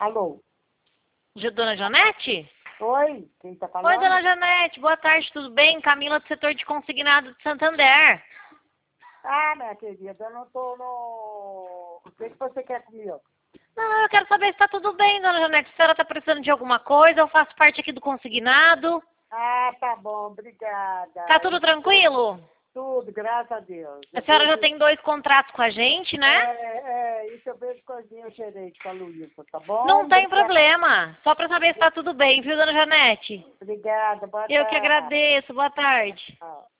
Alô? Dona Janete? Oi, quem tá falando? Oi, Dona Janete. Boa tarde, tudo bem? Camila do setor de consignado de Santander. Ah, minha querida, eu não tô no... O que você quer comigo? Não, eu quero saber se está tudo bem, Dona Janete. Se a senhora está precisando de alguma coisa, eu faço parte aqui do consignado. Ah, tá bom, obrigada. Tá tudo tranquilo? Tudo, graças a Deus. A senhora já tem 2 contratos com a gente, né? Isso eu vejo coisinha gerente com a Luísa, tá bom? Não tem Obrigada. problema. Só para saber se está tudo bem, viu, Dona Janete? Obrigada, boa Eu que tarde. agradeço. Boa tarde. Tchau.